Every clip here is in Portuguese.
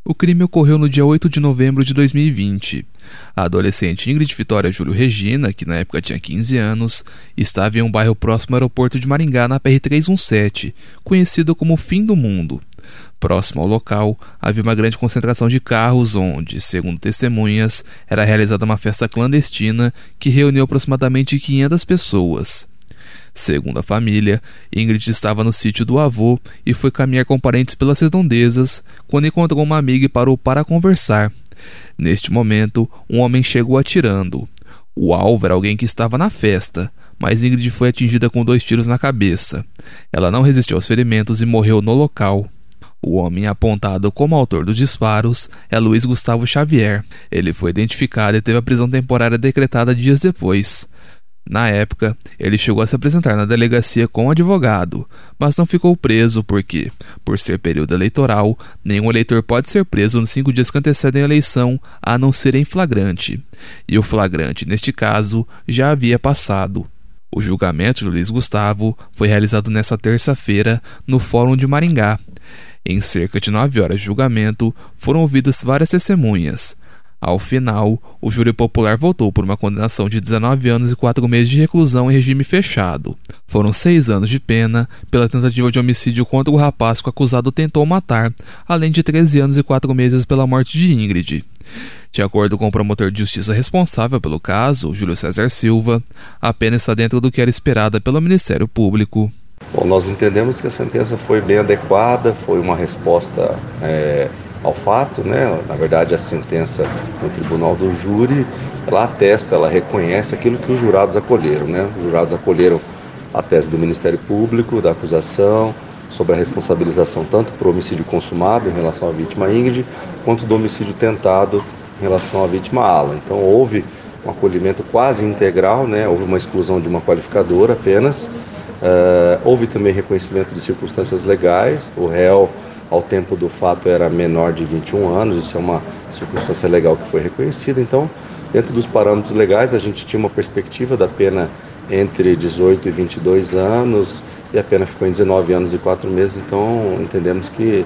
O crime ocorreu no dia 8 de novembro de 2020. A adolescente Ingrid Vitória Júlio Regina, que na época tinha 15 anos, estava em um bairro próximo ao aeroporto de Maringá, na PR-317, conhecido como Fim do Mundo. Próximo ao local, havia uma grande concentração de carros onde, segundo testemunhas, era realizada uma festa clandestina que reuniu aproximadamente 500 pessoas. Segundo a família, Ingrid estava no sítio do avô e foi caminhar com parentes pelas redondezas quando encontrou uma amiga e parou para conversar. Neste momento, um homem chegou atirando. O alvo era alguém que estava na festa, mas Ingrid foi atingida com 2 tiros na cabeça. Ela não resistiu aos ferimentos e morreu no local. O homem apontado como autor dos disparos é Luiz Gustavo Xavier. Ele foi identificado e teve a prisão temporária decretada dias depois. Na época, ele chegou a se apresentar na delegacia com um advogado, mas não ficou preso porque, por ser período eleitoral, nenhum eleitor pode ser preso nos 5 dias que antecedem a eleição, a não ser em flagrante. E o flagrante, neste caso, já havia passado. O julgamento de Luiz Gustavo foi realizado nesta terça-feira no Fórum de Maringá. Em cerca de 9 horas de julgamento, foram ouvidas várias testemunhas. Ao final, o júri popular votou por uma condenação de 19 anos e 4 meses de reclusão em regime fechado. Foram 6 anos de pena pela tentativa de homicídio contra o rapaz que o acusado tentou matar, além de 13 anos e 4 meses pela morte de Ingrid. De acordo com o promotor de justiça responsável pelo caso, Júlio César Silva, a pena está dentro do que era esperada pelo Ministério Público. Bom, nós entendemos que a sentença foi bem adequada, foi uma resposta ao fato, né? Na verdade, a sentença no tribunal do júri, ela atesta, ela reconhece aquilo que os jurados acolheram, né? Os jurados acolheram a tese do Ministério Público, da acusação, sobre a responsabilização tanto por homicídio consumado em relação à vítima Ingrid, quanto do homicídio tentado em relação à vítima Alan. Então, houve um acolhimento quase integral, né? Houve uma exclusão de uma qualificadora apenas. Houve também reconhecimento de circunstâncias legais. O réu, ao tempo do fato, era menor de 21 anos, isso é uma circunstância legal que foi reconhecida. Então, dentro dos parâmetros legais, a gente tinha uma perspectiva da pena entre 18 e 22 anos, e a pena ficou em 19 anos e 4 meses, então entendemos que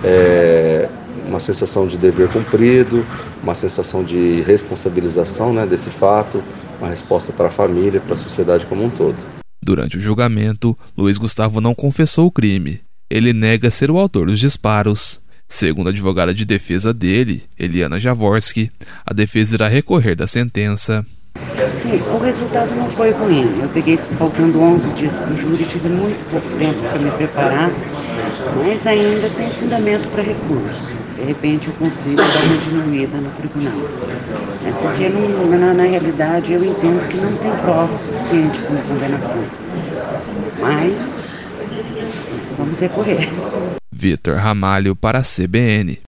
é uma sensação de dever cumprido, uma sensação de responsabilização, né, desse fato, uma resposta para a família e para a sociedade como um todo. Durante o julgamento, Luiz Gustavo não confessou o crime. Ele nega ser o autor dos disparos. Segundo a advogada de defesa dele, Eliana Jaworski, a defesa irá recorrer da sentença. Sim, o resultado não foi ruim. Eu peguei faltando 11 dias para o júri, tive muito pouco tempo para me preparar, mas ainda tem fundamento para recurso. De repente eu consigo dar uma diminuída no tribunal. Porque na realidade eu entendo que não tem prova suficiente para uma condenação. Mas vamos recorrer. Vitor Ramalho para a CBN.